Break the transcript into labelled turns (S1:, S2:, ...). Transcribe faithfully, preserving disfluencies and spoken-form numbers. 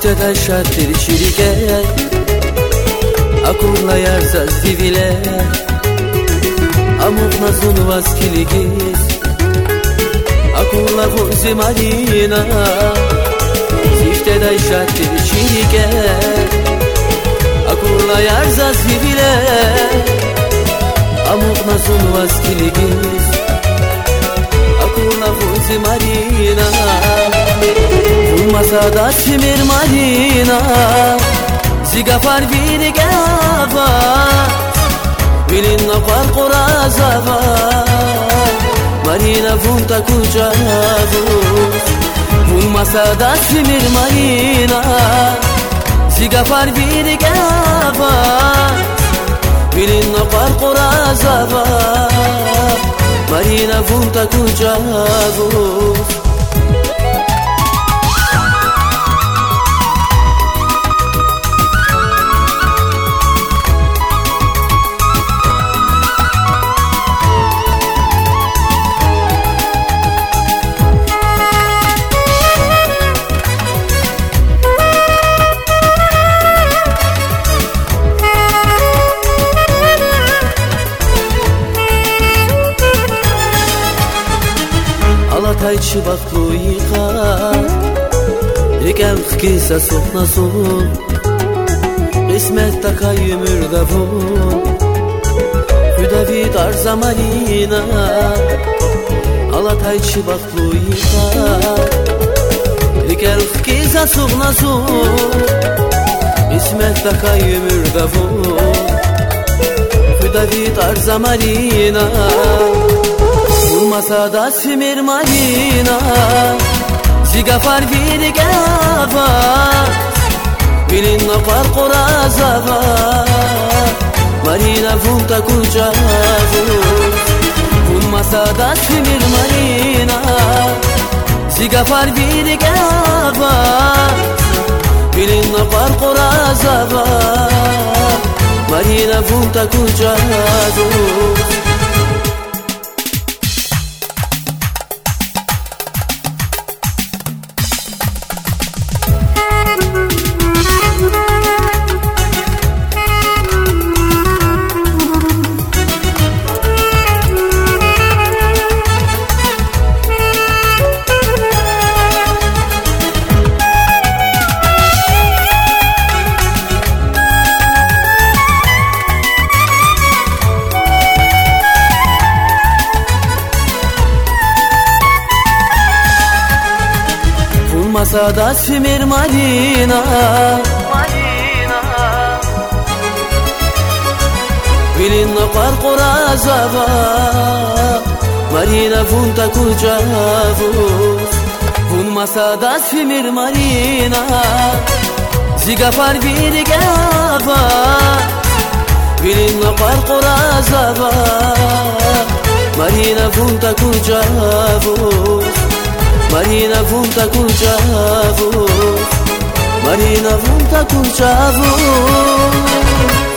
S1: Ziște da šatir širike Akurla yarzaz divile Amuk nazun vas kiligis Akurla vuzi marina Ziște da šatir širike Akurla yarzaz divile Amuk nazun vas kiligis Akurla vuzi marina Masada simir marina Ziga farvini gava Vilinna par qorazava Marina vunta kujavus Vun masada simir marina Ziga farvini gava Vilinna par qorazava Marina vunta kujavus Alatayçı baklı yıkar Ekem kisa sokna son Kısmet takay ömürde vun Hüdavi tarza marina Alatayçı baklı yıkar Ekem kisa sokna son Kısmet takay ömürde vun Hüdavi tarza marina Masada simir marina Ziga farvini gava Vilinna par qorazava Marina vunta kujavus Vun masada simir marina Ziga farvini gava Vilinna par qorazava Marina vunta kujavus Masada simir marina Marina Vilinna par qorazava Marina vunta kujavus Vun masada simir marina Ziga farvini gava Vilinna par qorazava Marina vunta kujavus Marina vunta kujavus Marina vunta kujavus